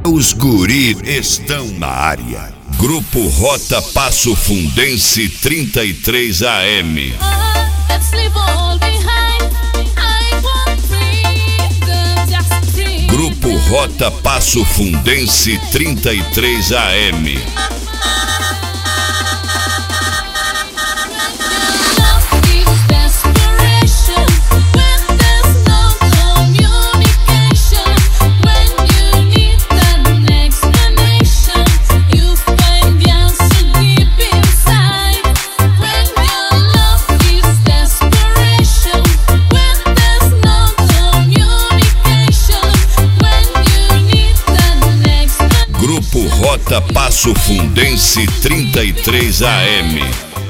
Os guri estão na área. Grupo Rota Passo Fundense 33 AM. Grupo Rota Passo Fundense 33 AM. Rota Passo Fundense 33 AM.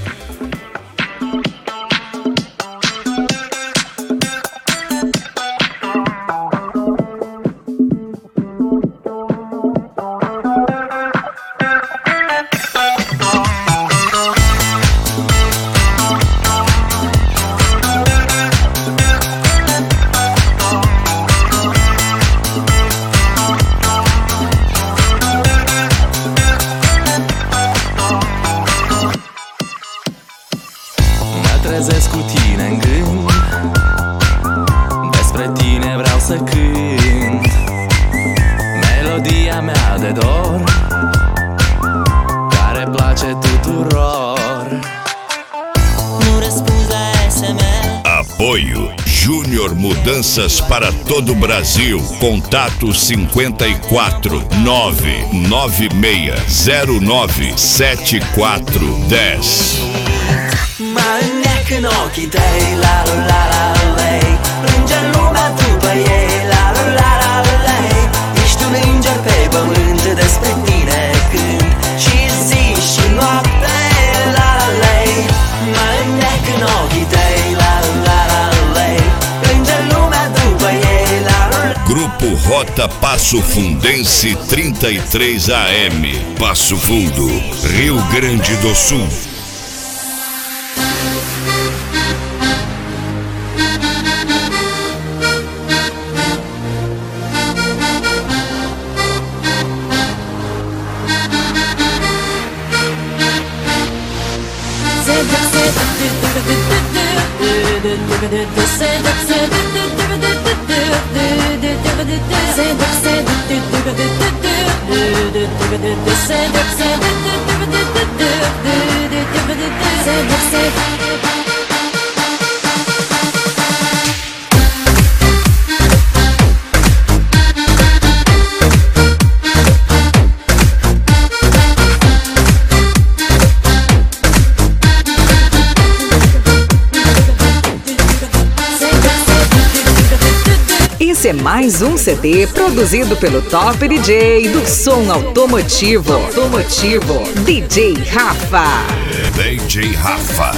Trezesc cu tine în gând, despre tine vreau să cânt melodia mea de dor, care place tuturor. Nu răspunzi la SMS. Apoio Júnior Mudanças para todo o Brasil. Contato 54 99609 7410. Mă înneac în ochii tăi, la la la la lei. Plânge lumea după ei, la la la la lei. Ești un înger pe pământ, despre tine cânt și zi și noapte, la la lei. Mă înneac în ochii tăi, la la la lei. Plânge lumea după ei, la la. Grupo Rota Passo Fundense 33 AM. Passo Fundo, Rio Grande do Sul. Esse é mais um CD produzido pelo top DJ do som automotivo. DJ Rafa. DJ Rafa.